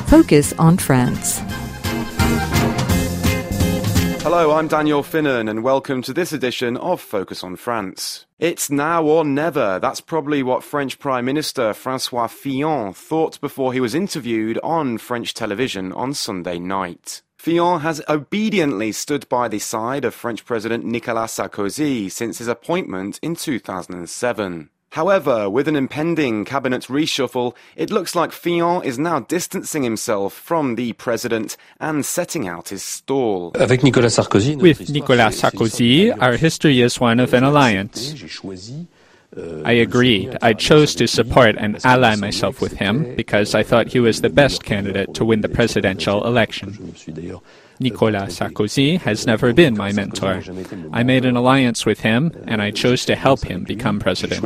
Focus on France. Hello, I'm Daniel Finnan and welcome to this edition of Focus on France. It's now or never. That's probably what French Prime Minister François Fillon thought before he was interviewed on French television on Sunday night. Fillon has obediently stood by the side of French President Nicolas Sarkozy since his appointment in 2007. However, with an impending cabinet reshuffle, it looks like Fillon is now distancing himself from the president and setting out his stall. With Nicolas Sarkozy, our history is one of an alliance. I agreed. I chose to support and ally myself with him because I thought he was the best candidate to win the presidential election. Nicolas Sarkozy has never been my mentor. I made an alliance with him, and I chose to help him become president.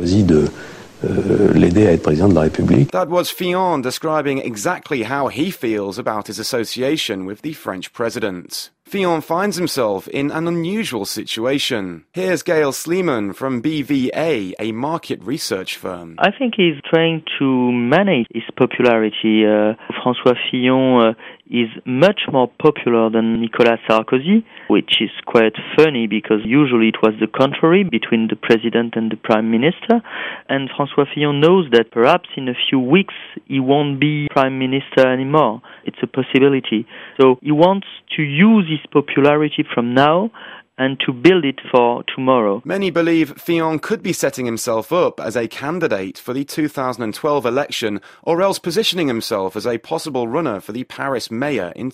That was Fillon describing exactly how he feels about his association with the French president. Fillon finds himself in an unusual situation. Here's Gail Sleeman from BVA, a market research firm. I think he's trying to manage his popularity. François Fillon is much more popular than Nicolas Sarkozy, which is quite funny because usually it was the contrary between the president and the prime minister. And François Fillon knows that perhaps in a few weeks he won't be prime minister anymore. It's a possibility. So he wants to use his popularity from now and to build it for tomorrow. Many believe Fillon could be setting himself up as a candidate for the 2012 election, or else positioning himself as a possible runner for the Paris mayor in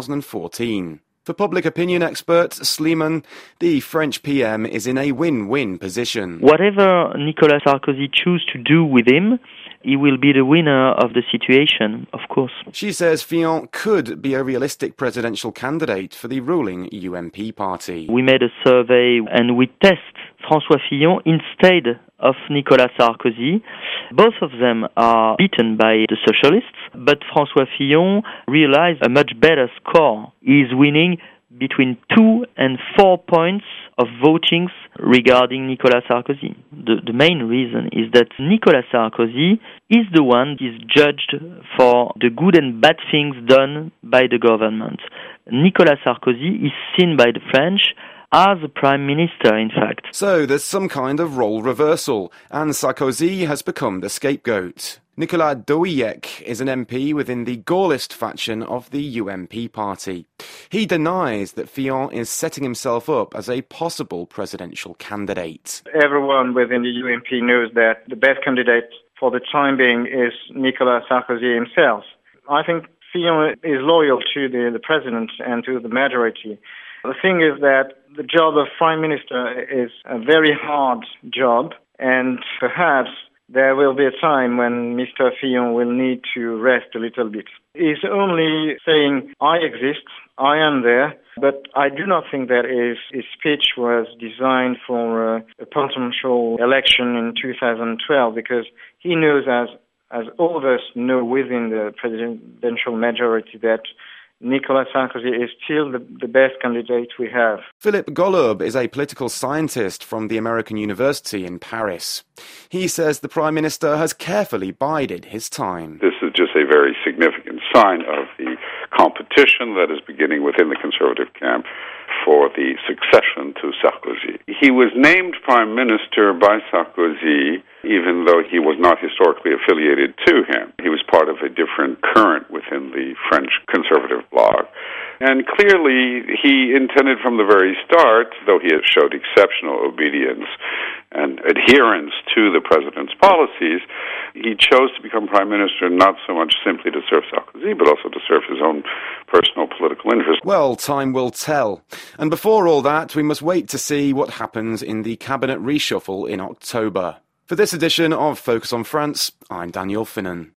2014. For public opinion expert Sleeman, the French PM is in a win-win position. Whatever Nicolas Sarkozy chooses to do with him, he will be the winner of the situation, of course. She says Fillon could be a realistic presidential candidate for the ruling UMP party. We made a survey and we test François Fillon instead of Nicolas Sarkozy. Both of them are beaten by the socialists, but François Fillon realized a much better score. He is winning between 2 and 4 points of votings regarding Nicolas Sarkozy. The main reason is that Nicolas Sarkozy is the one who is judged for the good and bad things done by the government. Nicolas Sarkozy is seen by the French as a prime minister, in fact. So there's some kind of role reversal, and Sarkozy has become the scapegoat. Nicolas Douillet is an MP within the Gaullist faction of the UMP party. He denies that Fillon is setting himself up as a possible presidential candidate. Everyone within the UMP knows that the best candidate for the time being is Nicolas Sarkozy himself. I think Fillon is loyal to the president and to the majority. The thing is that the job of prime minister is a very hard job, and perhaps there will be a time when Mr. Fillon will need to rest a little bit. He's only saying, I exist, I am there, but I do not think that his speech was designed for a potential election in 2012, because he knows, as all of us know within the presidential majority, that Nicolas Sarkozy is still the best candidate we have. Philippe Golub is a political scientist from the American University in Paris. He says the Prime Minister has carefully bided his time. This is just a very significant sign of the competition that is beginning within the Conservative camp for the succession to Sarkozy. He was named Prime Minister by Sarkozy even though he was not historically affiliated to him. He was part of a different current within the French conservative bloc. And clearly, he intended from the very start, though he has showed exceptional obedience and adherence to the president's policies, he chose to become prime minister not so much simply to serve Sarkozy, but also to serve his own personal political interests. Well, time will tell. And before all that, we must wait to see what happens in the cabinet reshuffle in October. For this edition of Focus on France, I'm Daniel Finnan.